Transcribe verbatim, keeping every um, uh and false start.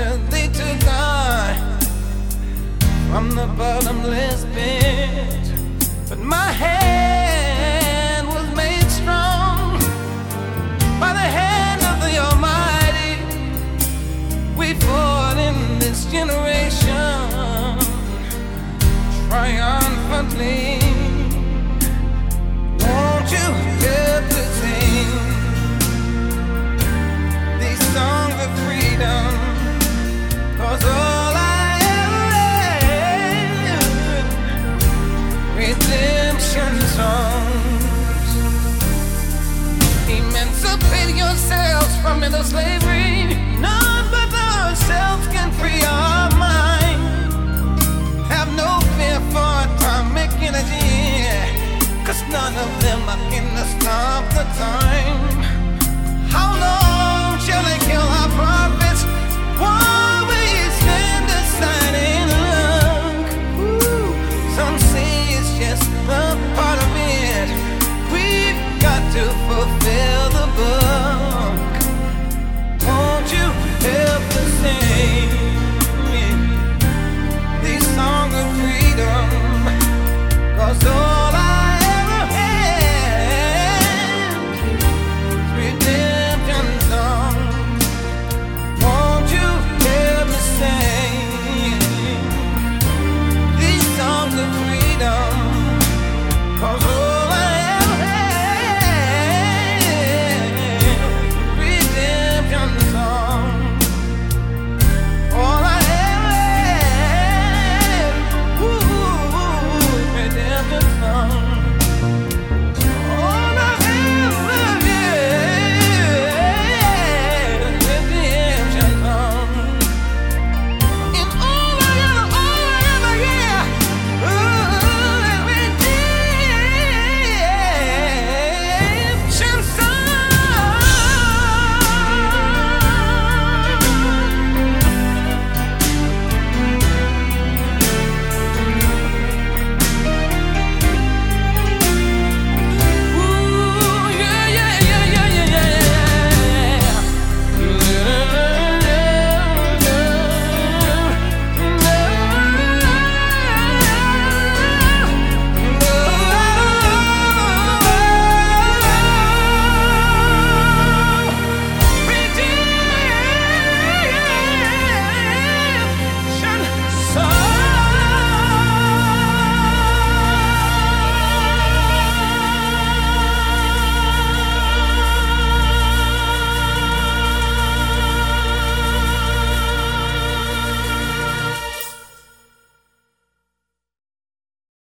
till they took I from the bottomless pit. But my hand was made strong by the hand of the Almighty. We fought in this generation triumphantly. Won't you help to sing these songs of freedom? 'Cause all I ever had, redemption songs. Emancipate yourselves from the slave.